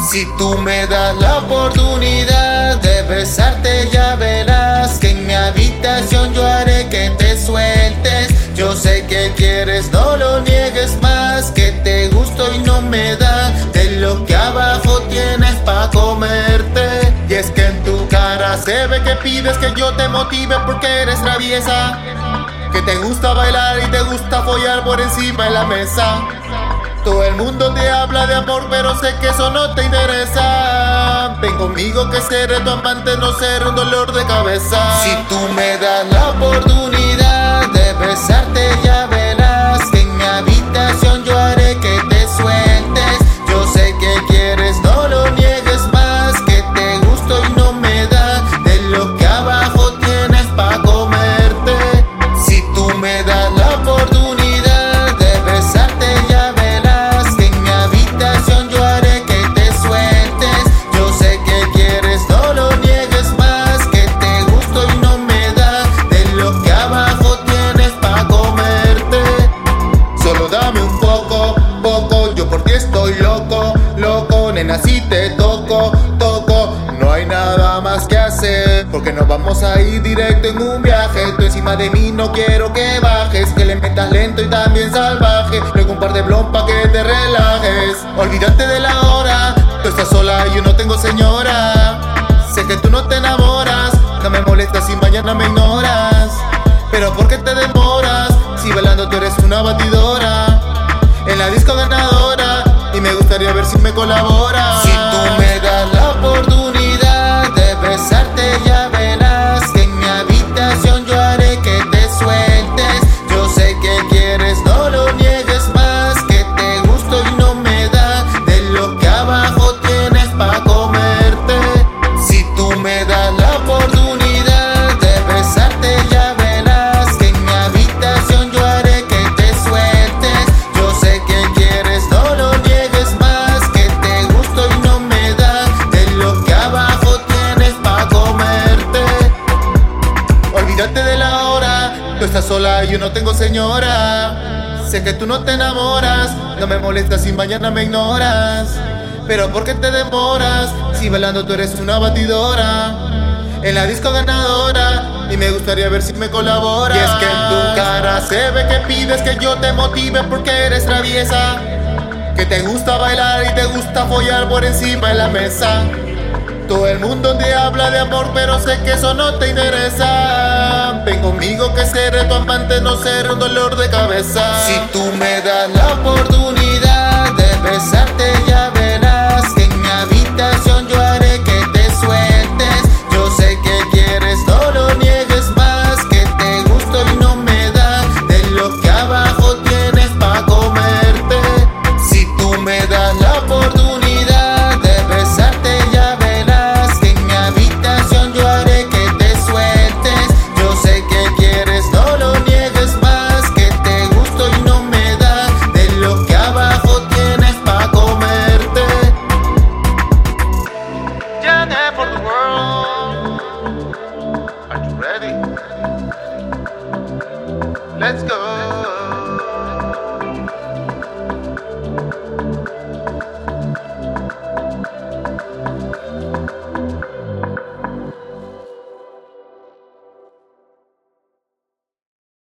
Si tú me das la oportunidad de besarte, ya verás que en mi habitación yo haré que te sueltes. Yo sé que quieres, no lo niegues más, que te gusto y no me da de lo que abajo tienes pa' comerte. Y es que en tu cara se ve que pides que yo te motive porque eres traviesa, que te gusta bailar y te gusta follar por encima de la mesa. Todo el mundo te habla de amor, pero sé que eso no te interesa. Ven conmigo que seré tu amante, no seré un dolor de cabeza. Si tú me das la oportunidad de besarte, ya verás que en mi habitación yo haré que te sueltes. Yo sé que quieres, no lo niegues más, que te gusto y no me da de lo que abajo tienes pa' comerte. Si tú me das la oportunidad de besarte, ya verás que en mi habitación yo haré que te sueltes. Yo sé que quieres, no lo niegues más, que te gusto y no me da de lo que abajo tienes pa' comerte. Solo dame un poco, yo por ti estoy loco, nena, si te toco, no hay nada más que hacer, porque nos vamos a ir directo en un viaje. Tú encima de mí no quiero que bajes, que le metas lento y también salvaje, luego un par de blon pa' que te relajes. Olvídate de la hora, tú estás sola y yo no tengo señora. Sé que tú no te enamoras, no me molestas si mañana me ignoras, pero ¿por qué te demoras? Si bailando tú eres una batidora, en la disco ganadora, y me gustaría ver si me colaboras. Si tú me das la oportunidad de besarte, ya verás que en mi habitación yo haré que te sueltes. Yo sé que quieres, no lo niegues más, que te gusto y no me da de lo que abajo tienes pa' comerte. Si tú me das la oportunidad de besarte, ya verás que en mi habitación yo haré que te sueltes. Yo sé que quieres, no lo niegues más, que te gusto y no me da de lo que abajo tienes pa' comerte. Olvídate de la hora, tú estás sola y yo no tengo señora. Sé que tú no te enamoras, no me molestas si mañana me ignoras, pero ¿por qué te demoras? Si bailando tú eres una batidora, en la disco ganadora, y me gustaría ver si me colaboras. Y es que en tu cara se ve que pides que yo te motive porque eres traviesa, que te gusta bailar y te gusta follar por encima de la mesa. Todo el mundo te habla de amor, pero sé que eso no te interesa. Ven conmigo que seré tu amante, no seré un dolor de cabeza. Si tú me das la oportunidad de besarte, ya verás que en mi habitación yo haré que te sueltes. Yo sé que quieres, no lo niegues más, que te gusto y no me da de lo que abajo tienes pa' comerte. Si tú me das la oportunidad de besarte, ya verás que en mi habitación yo haré que te sueltes. Yo sé que quieres, no lo niegues más, que te gusto y no me da de lo que abajo tienes pa' comerte. Janet for the world. Are you ready? Let's go.